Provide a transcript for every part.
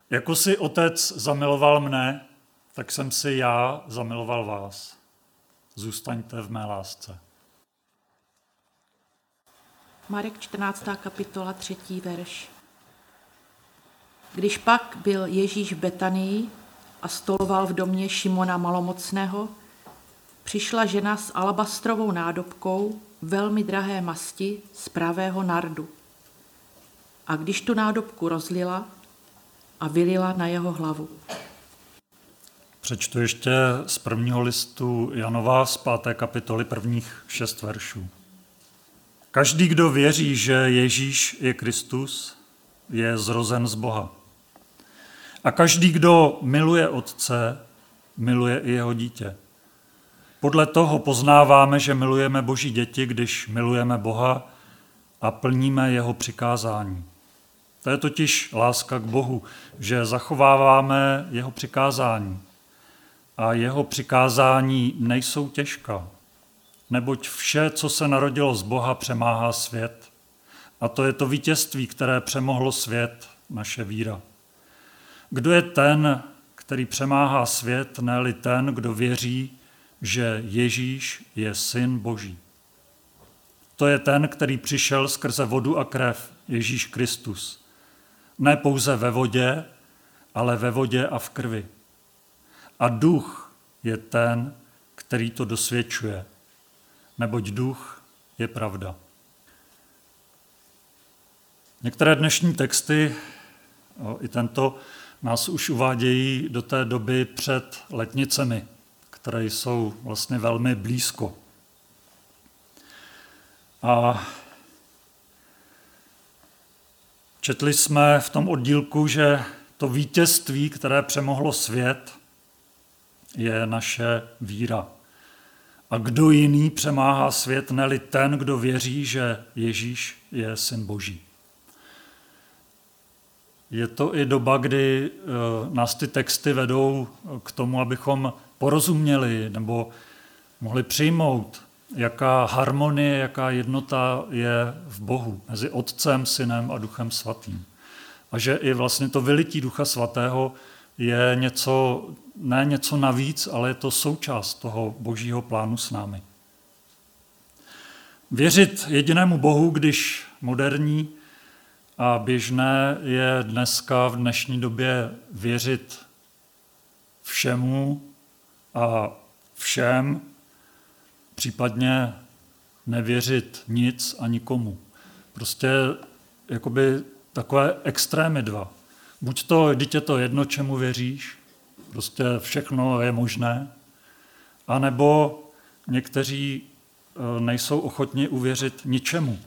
Jako si Otec zamiloval mne, tak jsem si já zamiloval vás. Zůstaňte v mé lásce. Marek 14. kapitola 3. verš. Když pak byl Ježíš v Betanii a stoloval v domě Šimona malomocného, přišla žena s alabastrovou nádobkou velmi drahé masti z pravého nardu. A když tu nádobku rozlila a vylila na jeho hlavu. Přečtu ještě z prvního listu Janova z 5. kapitoly prvních 6 veršů. Každý, kdo věří, že Ježíš je Kristus, je zrozen z Boha. A každý, kdo miluje Otce, miluje i jeho dítě. Podle toho poznáváme, že milujeme Boží děti, když milujeme Boha a plníme jeho přikázání. To je totiž láska k Bohu, že zachováváme jeho přikázání. A jeho přikázání nejsou těžká, neboť vše, co se narodilo z Boha, přemáhá svět. A to je to vítězství, které přemohlo svět, naše víra. Kdo je ten, který přemáhá svět, ne-li ten, kdo věří, že Ježíš je Syn Boží. To je ten, který přišel skrze vodu a krev, Ježíš Kristus. Ne pouze ve vodě, ale ve vodě a v krvi. A duch je ten, který to dosvědčuje, neboť duch je pravda. Některé dnešní texty, i tento, nás už uvádějí do té doby před letnicemi, které jsou vlastně velmi blízko. A četli jsme v tom oddílku, že to vítězství, které přemohlo svět, je naše víra. A kdo jiný přemáhá svět, ne-li ten, kdo věří, že Ježíš je Syn Boží. Je to i doba, kdy nás ty texty vedou k tomu, abychom porozuměli nebo mohli přijmout, jaká harmonie, jaká jednota je v Bohu mezi Otcem, Synem a Duchem Svatým. A že i vlastně to vylití Ducha Svatého je ne něco navíc, ale je to součást toho Božího plánu s námi. Věřit jedinému Bohu, když moderní a běžné je dneska v dnešní době věřit všemu a všem, případně nevěřit nic a nikomu. Prostě jakoby takové extrémy dva. Buď to, vždyť je to jedno, čemu věříš, prostě všechno je možné, anebo někteří nejsou ochotni uvěřit ničemu.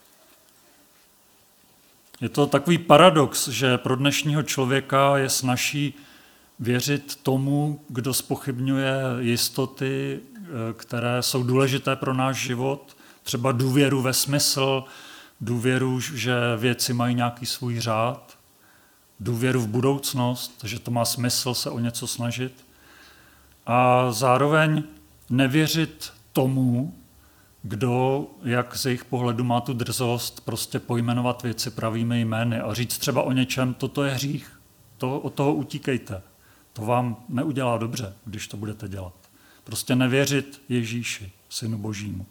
Je to takový paradox, že pro dnešního člověka je snazší věřit tomu, kdo zpochybňuje jistoty, které jsou důležité pro náš život, třeba důvěru ve smysl, důvěru, že věci mají nějaký svůj řád, důvěru v budoucnost, že to má smysl se o něco snažit. A zároveň nevěřit tomu, kdo, jak z jejich pohledu má tu drzost, prostě pojmenovat věci pravými jmény a říct třeba o něčem, toto je hřích, od toho utíkejte. To vám neudělá dobře, když to budete dělat. Prostě nevěřit Ježíši, Synu Božímu.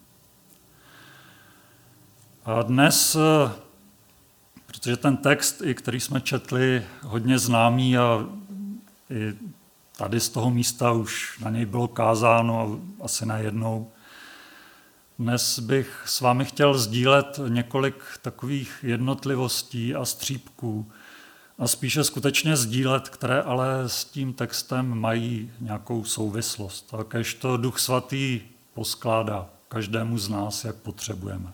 A dnes, protože ten text, i který jsme četli, hodně známý a i tady z toho místa už na něj bylo kázáno asi najednou, dnes bych s vámi chtěl sdílet několik takových jednotlivostí a střípků a spíše skutečně sdílet, které ale s tím textem mají nějakou souvislost. A kéž to Duch Svatý poskládá každému z nás, jak potřebujeme.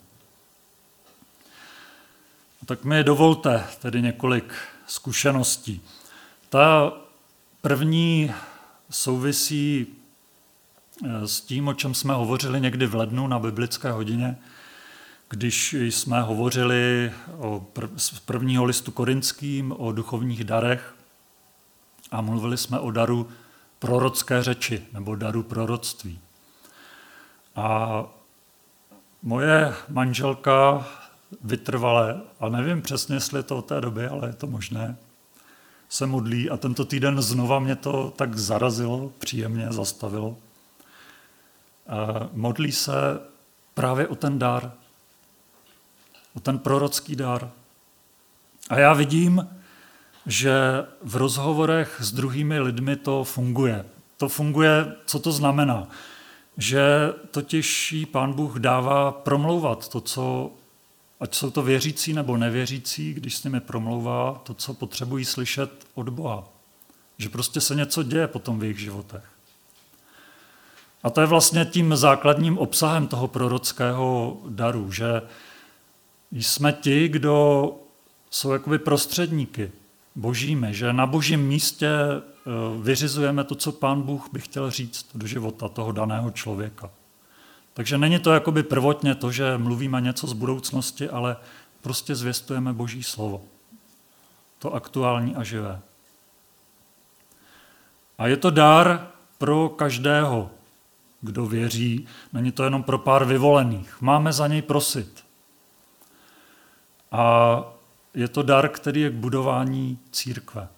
Tak mi dovolte tedy několik zkušeností. Ta první souvisí s tím, o čem jsme hovořili někdy v lednu na biblické hodině, když jsme hovořili z prvního listu Korinským o duchovních darech a mluvili jsme o daru prorocké řeči nebo daru proroctví. A moje manželka vytrvale, a nevím přesně, jestli je to od té doby, ale je to možné, se modlí a tento týden znova mě to tak zarazilo, příjemně zastavilo. Modlí se právě o ten dar, o ten prorocký dar. A já vidím, že v rozhovorech s druhými lidmi to funguje. To funguje, co to znamená? Že totiž jí Pán Bůh dává promlouvat to, co, ať jsou to věřící nebo nevěřící, když s nimi promlouvá, to, co potřebují slyšet od Boha. Že prostě se něco děje potom v jejich životech. A to je vlastně tím základním obsahem toho prorockého daru, že jsme ti, kdo jsou jakoby prostředníky božími, že na božím místě vyřizujeme to, co Pán Bůh by chtěl říct do života toho daného člověka. Takže není to jakoby prvotně to, že mluvíme něco z budoucnosti, ale prostě zvěstujeme Boží slovo. To aktuální a živé. A je to dar pro každého, kdo věří. Není to jenom pro pár vyvolených. Máme za něj prosit. A je to dar, který je k budování církve.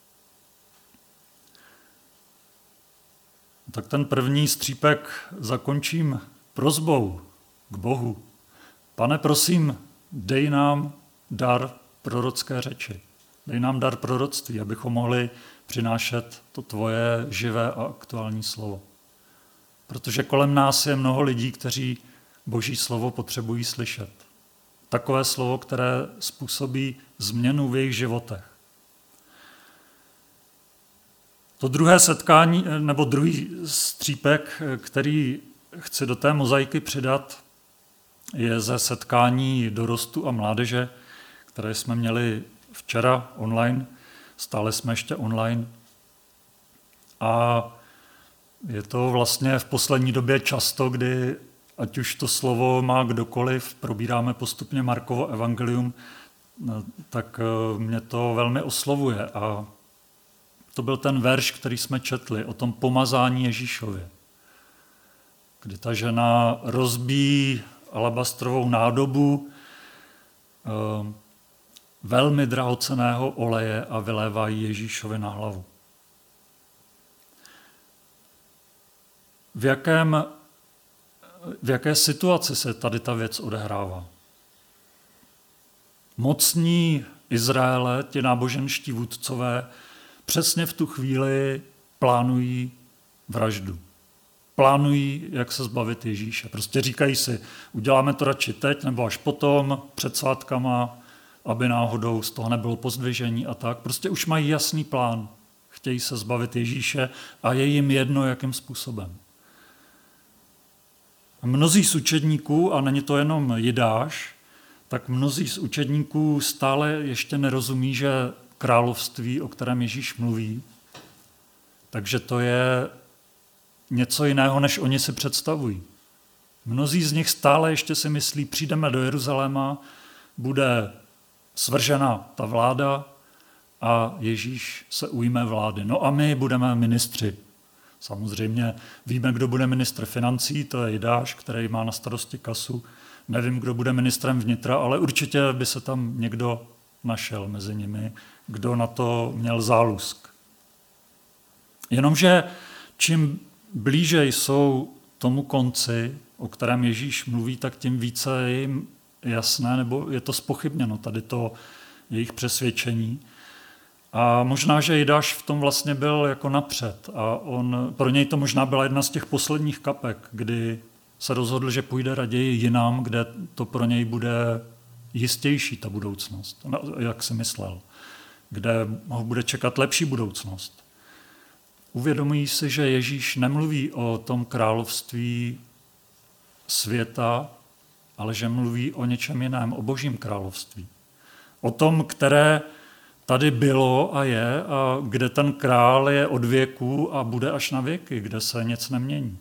Tak ten první střípek zakončím prosbou k Bohu. Pane, prosím, dej nám dar prorocké řeči. Dej nám dar proroctví, abychom mohli přinášet to tvoje živé a aktuální slovo. Protože kolem nás je mnoho lidí, kteří Boží slovo potřebují slyšet. Takové slovo, které způsobí změnu v jejich životech. To druhé setkání, nebo druhý střípek, který chci do té mozaiky přidat, je ze setkání dorostu a mládeže, které jsme měli včera online, stále jsme ještě online. A je to vlastně v poslední době často, kdy ať už to slovo má kdokoliv, probíráme postupně Markovo evangelium, tak mě to velmi oslovuje. A to byl ten verš, který jsme četli o tom pomazání Ježíšově, kdy ta žena rozbíjí alabastrovou nádobu velmi drahocenného oleje a vylévá ji Ježíšovi na hlavu. V jaké situaci se tady ta věc odehrává? Mocní Izraele, ti náboženští vůdcové, přesně v tu chvíli plánují vraždu. Plánují, jak se zbavit Ježíše. Prostě říkají si, uděláme to radši teď nebo až potom, před svátkama, aby náhodou z toho nebylo pozdvižení a tak. Prostě už mají jasný plán. Chtějí se zbavit Ježíše a je jim jedno, jakým způsobem. Mnozí z učedníků, a není to jenom Jidáš, tak mnozí z učedníků stále ještě nerozumí, že království, o kterém Ježíš mluví, takže to je něco jiného, než oni si představují. Mnozí z nich stále ještě si myslí, přijdeme do Jeruzaléma, bude svržena ta vláda a Ježíš se ujme vlády. No a my budeme ministři. Samozřejmě víme, kdo bude ministr financí, to je Jidáš, který má na starosti kasu. Nevím, kdo bude ministrem vnitra, ale určitě by se tam někdo našel mezi nimi, kdo na to měl zálusk. Jenomže čím blíže jsou tomu konci, o kterém Ježíš mluví, tak tím více je jim jasné, nebo je to zpochybněno, tady to jejich přesvědčení. A možná, že Jidáš v tom vlastně byl jako napřed a pro něj to možná byla jedna z těch posledních kapek, kdy se rozhodl, že půjde raději jinam, kde to pro něj bude jistější, ta budoucnost, jak si myslel, kde ho bude čekat lepší budoucnost. Uvědomují si, že Ježíš nemluví o tom království světa, ale že mluví o něčem jiném, o Božím království. O tom, které tady bylo a je, a kde ten král je od věku a bude až na věky, kde se nic nemění.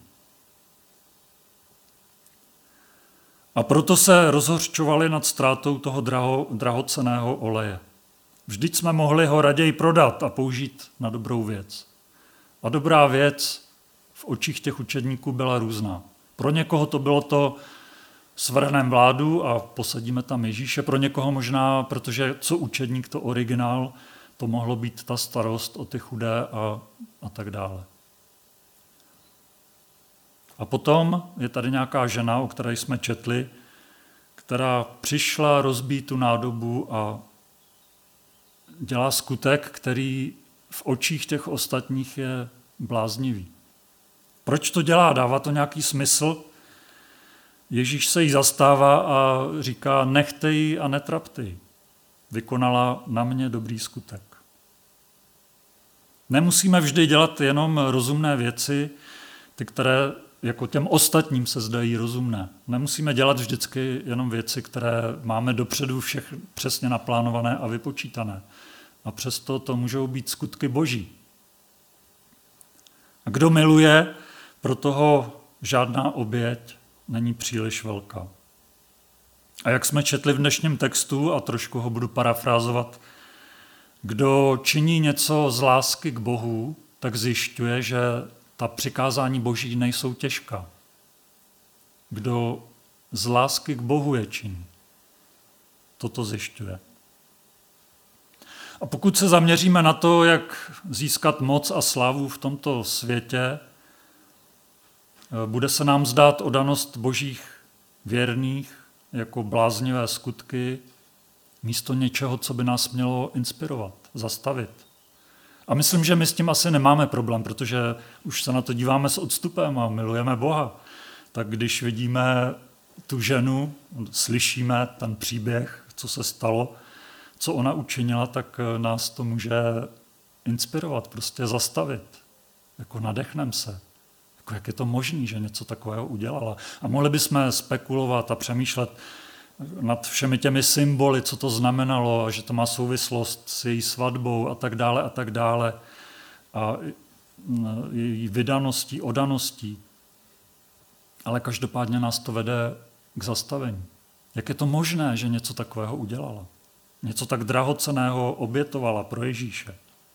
A proto se rozhořčovali nad ztrátou toho drahocenného oleje. Vždyť jsme mohli ho raději prodat a použít na dobrou věc. A dobrá věc v očích těch učedníků byla různá. Pro někoho to bylo to svrhneme vládu a posadíme tam Ježíše. Pro někoho možná, protože co učedník, to originál, to mohlo být ta starost o ty chudé a tak dále. A potom je tady nějaká žena, o které jsme četli, která přišla rozbít tu nádobu a dělá skutek, který v očích těch ostatních je bláznivý. Proč to dělá? Dává to nějaký smysl? Ježíš se jí zastává a říká, nechte ji a netrapte ji. Vykonala na mě dobrý skutek. Nemusíme vždy dělat jenom rozumné věci, ty, které jako těm ostatním se zdají rozumné. Nemusíme dělat vždycky jenom věci, které máme dopředu všech přesně naplánované a vypočítané. A přesto to můžou být skutky boží. A kdo miluje, pro toho žádná oběť není příliš velká. A jak jsme četli v dnešním textu, a trošku ho budu parafrázovat, kdo činí něco z lásky k Bohu, tak zjišťuje, že ta přikázání boží nejsou těžká. Kdo z lásky k Bohu je činí, toto zjišťuje. A pokud se zaměříme na to, jak získat moc a slávu v tomto světě, bude se nám zdát oddanost božích věrných jako bláznivé skutky místo něčeho, co by nás mělo inspirovat, zastavit. A myslím, že my s tím asi nemáme problém, protože už se na to díváme s odstupem a milujeme Boha. Tak když vidíme tu ženu, slyšíme ten příběh, co se stalo, co ona učinila, tak nás to může inspirovat, prostě zastavit. Jako nadechneme se. Jako jak je to možné, že něco takového udělala. A mohli bychom spekulovat a přemýšlet nad všemi těmi symboly, co to znamenalo, a že to má souvislost s její svatbou a tak dále a tak dále. A její vydaností, oddaností. Ale každopádně nás to vede k zastavení. Jak je to možné, že něco takového udělala? Něco tak drahocenného obětovala pro Ježíše.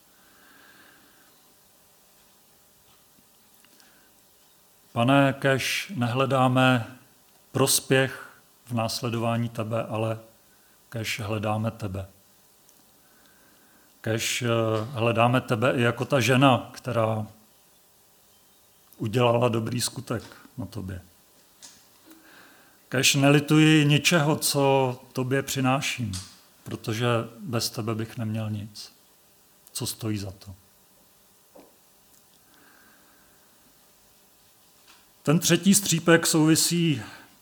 Pane, kéž nehledáme prospěch v následování tebe, ale kéž hledáme tebe. Kéž hledáme tebe i jako ta žena, která udělala dobrý skutek na tobě. Kéž nelituji ničeho, co tobě přináším, protože bez tebe bych neměl nic. Co stojí za to? Ten třetí střípek souvisí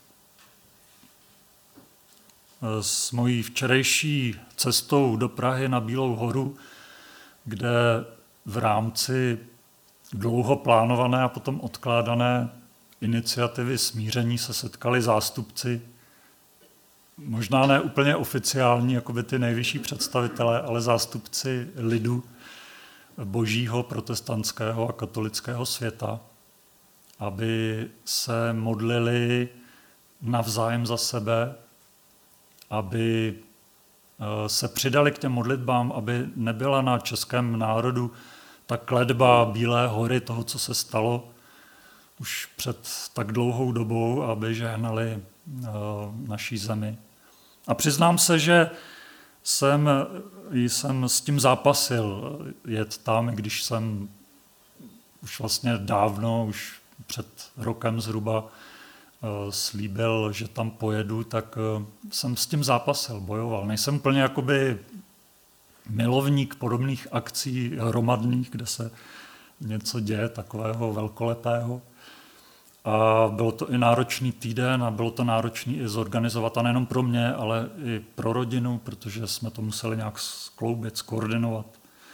s mojí včerejší cestou do Prahy na Bílou horu, kde v rámci dlouho plánované a potom odkládané iniciativy smíření se setkali zástupci, možná ne úplně oficiální, jako by ty nejvyšší představitelé, ale zástupci lidu božího, protestantského a katolického světa, aby se modlili navzájem za sebe, aby se přidali k těm modlitbám, aby nebyla na českém národu ta kletba Bílé hory toho, co se stalo už před tak dlouhou dobou, aby žehnali naší zemi. A přiznám se, že jsem s tím zápasil jet tam, když jsem už vlastně dávno, už před rokem zhruba slíbil, že tam pojedu, tak jsem s tím zápasil, bojoval. Nejsem úplně jakoby milovník podobných akcí hromadných, kde se něco děje takového velkolepého. A bylo to i náročný týden a bylo to náročný i zorganizovat, a nejenom pro mě, ale i pro rodinu, protože jsme to museli nějak skloubit, skoordinovat.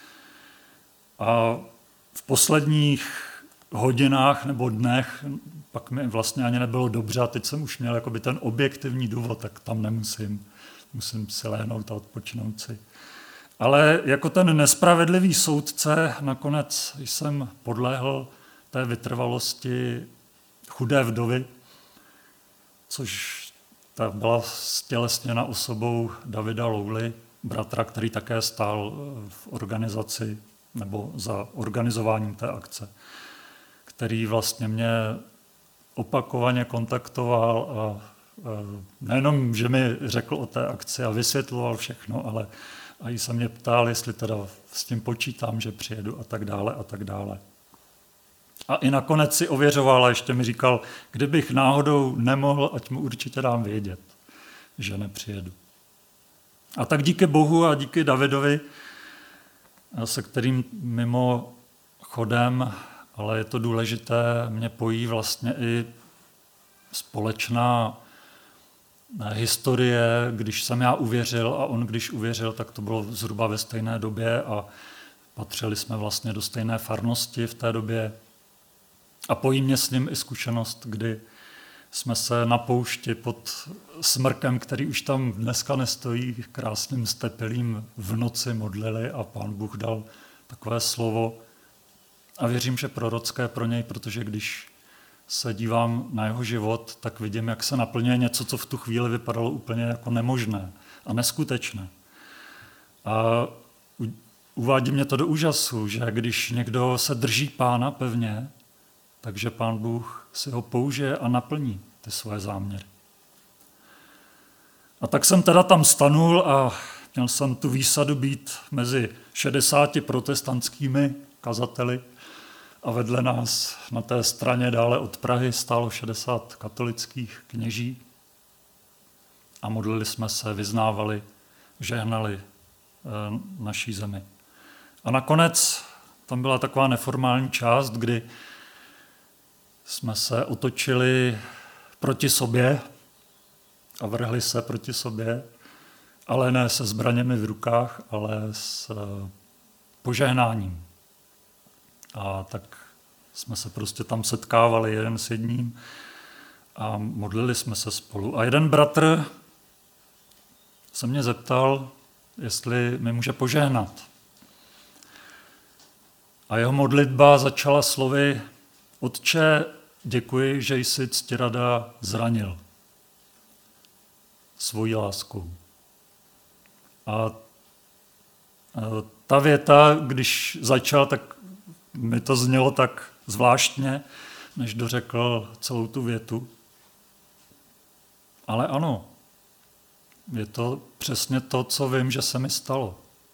A v posledních hodinách nebo dnech pak mi vlastně ani nebylo dobře a teď jsem už měl jakoby ten objektivní důvod, tak tam nemusím. Musím si lehnout a odpočinout si. Ale jako ten nespravedlivý soudce nakonec jsem podléhl té vytrvalosti chudé vdovy, což ta byla stělesněna osobou Davida Louly, bratra, který také stál v organizaci nebo za organizováním té akce, který vlastně mě opakovaně kontaktoval a nejenom, že mi řekl o té akci a vysvětloval všechno, ale A jí se mě ptal, jestli teda s tím počítám, že přijedu a tak dále a tak dále. A i nakonec si ověřoval a ještě mi říkal, kdybych náhodou nemohl, ať mu určitě dám vědět, že nepřijedu. A tak díky Bohu a díky Davidovi, se kterým mimo chodem, ale je to důležité, mě pojí vlastně i společná historie, když jsem já uvěřil a on když uvěřil, tak to bylo zhruba ve stejné době a patřili jsme vlastně do stejné farnosti v té době. A pojí mě s ním i zkušenost, kdy jsme se na poušti pod smrkem, který už tam dneska nestojí, krásným stepelím v noci modlili a Pán Bůh dal takové slovo. A věřím, že prorocké pro něj, protože když se dívám na jeho život, tak vidím, jak se naplňuje něco, co v tu chvíli vypadalo úplně jako nemožné a neskutečné. A uvádí mě to do úžasu, že když někdo se drží Pána pevně, takže Pán Bůh si ho použije a naplní ty svoje záměry. A tak jsem teda tam stanul a měl jsem tu výsadu být mezi 60 protestantskými kazateli a vedle nás na té straně dále od Prahy stálo 60 katolických kněží a modlili jsme se, vyznávali, žehnali naší zemi. A nakonec tam byla taková neformální část, kdy jsme se otočili proti sobě a vrhli se proti sobě, ale ne se zbraněmi v rukách, ale s požehnáním. A tak jsme se prostě tam setkávali jeden s jedním a modlili jsme se spolu. A jeden bratr se mě zeptal, jestli mi může požehnat. A jeho modlitba začala slovy: Otče, děkuji, že jsi Ctirada zranil svojí láskou. A ta věta, když začal, tak mi to znělo tak zvláštně, než dořekl celou tu větu. Ale ano, je to přesně to, co vím, že se mi stalo.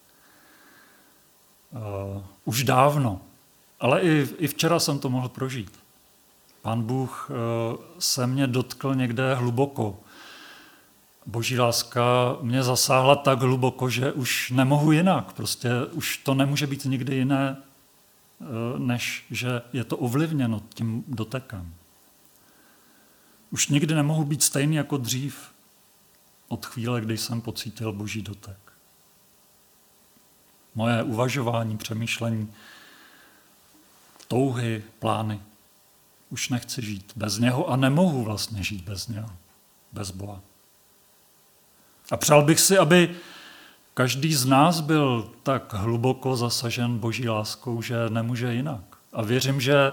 Už dávno, ale i včera jsem to mohl prožít. Pán Bůh se mě dotkl někde hluboko. Boží láska mě zasáhla tak hluboko, že už nemohu jinak. Prostě už to nemůže být nikdy jiné, než že je to ovlivněno tím dotekem. Už nikdy nemohu být stejný jako dřív od chvíle, kdy jsem pocítil Boží dotek. Moje uvažování, přemýšlení, touhy, plány. Už nechci žít bez něho a nemohu vlastně žít bez něho, bez Boha. A přál bych si, aby každý z nás byl tak hluboko zasažen Boží láskou, že nemůže jinak. A věřím, že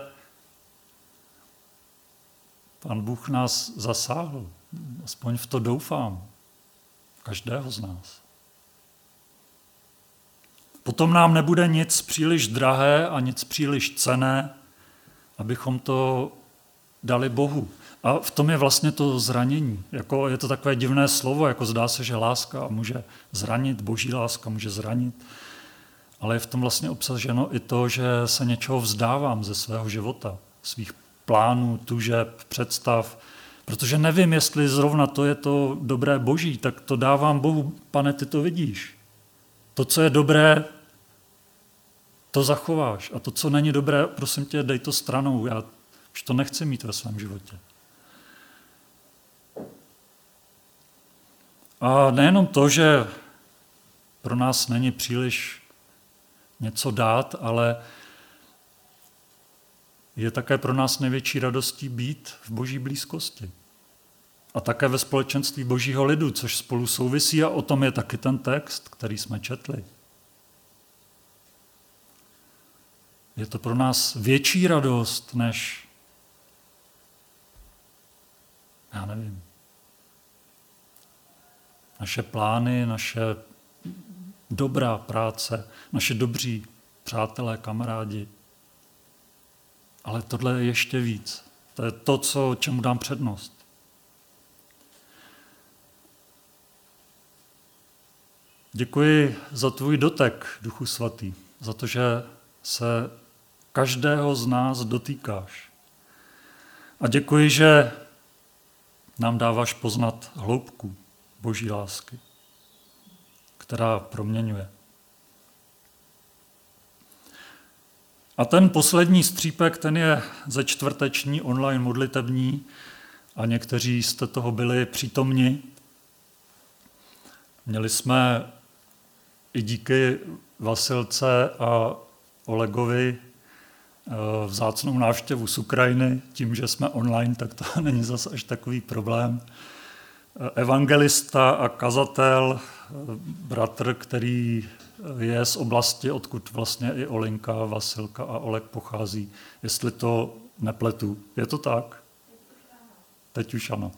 Pán Bůh nás zasáhl. Aspoň v to doufám. Každého z nás. Potom nám nebude nic příliš drahé a nic příliš cenné, abychom to dali Bohu. A v tom je vlastně to zranění. Jako je to takové divné slovo, jako zdá se, že láska může zranit, Boží láska může zranit, ale je v tom vlastně obsaženo i to, že se něčeho vzdávám ze svého života, svých plánů, tužeb, představ, protože nevím, jestli zrovna to je to dobré Boží, tak to dávám Bohu. Pane, ty to vidíš. To, co je dobré, to zachováš. A to, co není dobré, prosím tě, dej to stranou. Já už to nechci mít ve svém životě. A nejenom to, že pro nás není příliš něco dát, ale je také pro nás největší radostí být v Boží blízkosti. A také ve společenství Božího lidu, což spolu souvisí a o tom je taky ten text, který jsme četli. Je to pro nás větší radost, než, já nevím, naše plány, naše dobrá práce, naše dobří přátelé, kamarádi. Ale tohle je ještě víc. To je to, čemu dám přednost. Děkuji za tvůj dotek, Duchu Svatý, za to, že se každého z nás dotýkáš. A děkuji, že nám dáváš poznat hloubku Boží lásky, která proměňuje. A ten poslední střípek, ten je ze čtvrteční online modlitební a někteří jste toho byli přítomni. Měli jsme i díky Vasilce a Olegovi vzácnou návštěvu z Ukrajiny. Tím, že jsme online, tak to není zase až takový problém. Evangelista a kazatel, bratr, který je z oblasti, odkud vlastně i Olinka, Vasilka a Oleg pochází, jestli to nepletu. Je to tak? Teď už ano.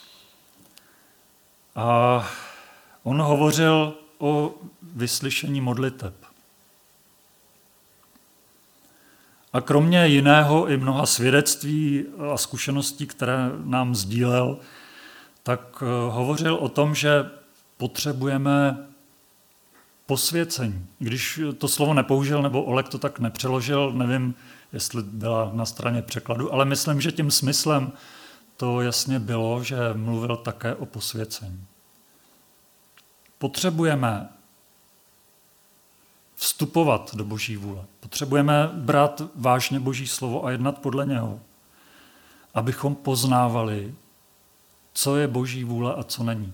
A on hovořil o vyslyšení modliteb. A kromě jiného i mnoha svědectví a zkušeností, které nám sdílel, tak hovořil o tom, že potřebujeme posvěcení. Když to slovo nepoužil, nebo Oleg to tak nepřeložil, nevím, jestli byla na straně překladu, ale myslím, že tím smyslem to jasně bylo, že mluvil také o posvěcení. Potřebujeme vstupovat do Boží vůle. Potřebujeme brát vážně Boží slovo a jednat podle něho, abychom poznávali, co je Boží vůle a co není.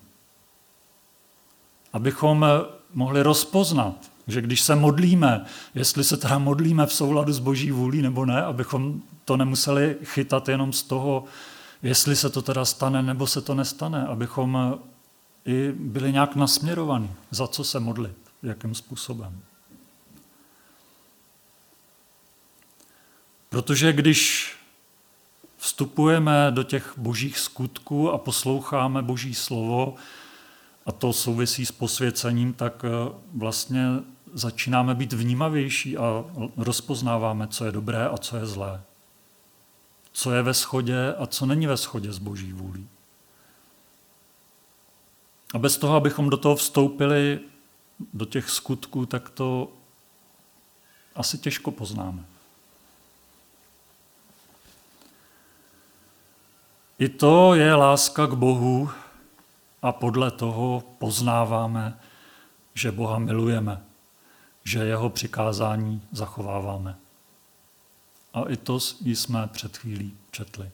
Abychom mohli rozpoznat, že když se modlíme, jestli se teda modlíme v souladu s Boží vůlí nebo ne, abychom to nemuseli chytat jenom z toho, jestli se to teda stane nebo se to nestane, abychom i byli nějak nasměrovaní, za co se modlit, jakým způsobem. Protože když vstupujeme do těch božích skutků a posloucháme Boží slovo, a to souvisí s posvěcením, tak vlastně začínáme být vnímavější a rozpoznáváme, co je dobré a co je zlé. Co je ve shodě a co není ve shodě s Boží vůlí. A bez toho, abychom do toho vstoupili, do těch skutků, tak to asi těžko poznáme. I to je láska k Bohu a podle toho poznáváme, že Boha milujeme, že jeho přikázání zachováváme. A i to jsme před chvílí četli.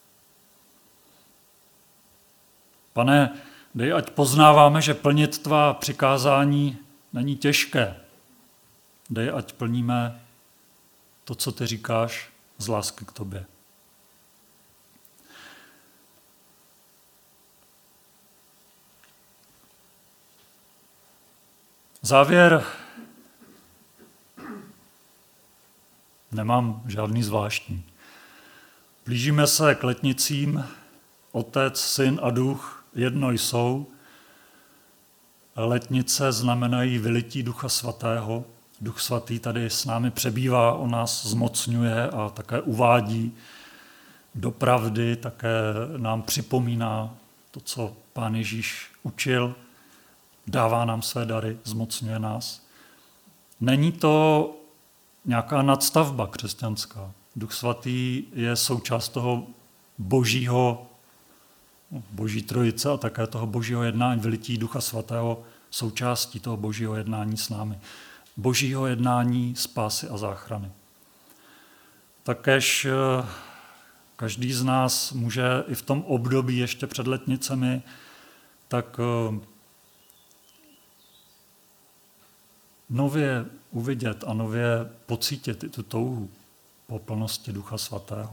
Pane, dej, ať poznáváme, že plnit tvá přikázání není těžké. Dej, ať plníme to, co ty říkáš, z lásky k tobě. Závěr nemám žádný zvláštní. Blížíme se k letnicím, Otec, Syn a Duch jedno jsou. Letnice znamenají vylití Ducha Svatého. Duch Svatý tady s námi přebývá, on nás zmocňuje a také uvádí do pravdy, také nám připomíná to, co Pán Ježíš učil, dává nám své dary, zmocňuje nás. Není to nějaká nadstavba křesťanská. Duch Svatý je součást toho Boží trojice a také toho Božího jednání, vylití Ducha Svatého, součástí toho Božího jednání s námi. Božího jednání spásy a záchrany. Takéž každý z nás může i v tom období ještě před letnicemi tak nově uvidět a nově pocítit i tu touhu po plnosti Ducha Svatého.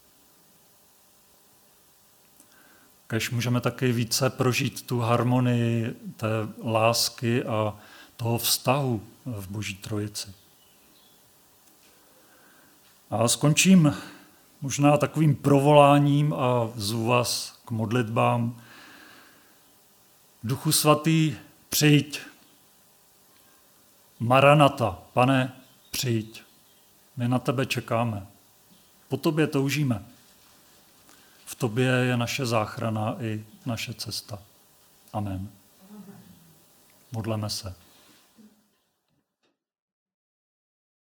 Kéž můžeme taky více prožít tu harmonii té lásky a toho vztahu v Boží trojici. A skončím možná takovým provoláním a zvu vás k modlitbám. Duchu Svatý, přijď. Maranata, Pane, přijď. My na tebe čekáme. Po tobě toužíme. V tobě je naše záchrana i naše cesta. Amen. Modleme se.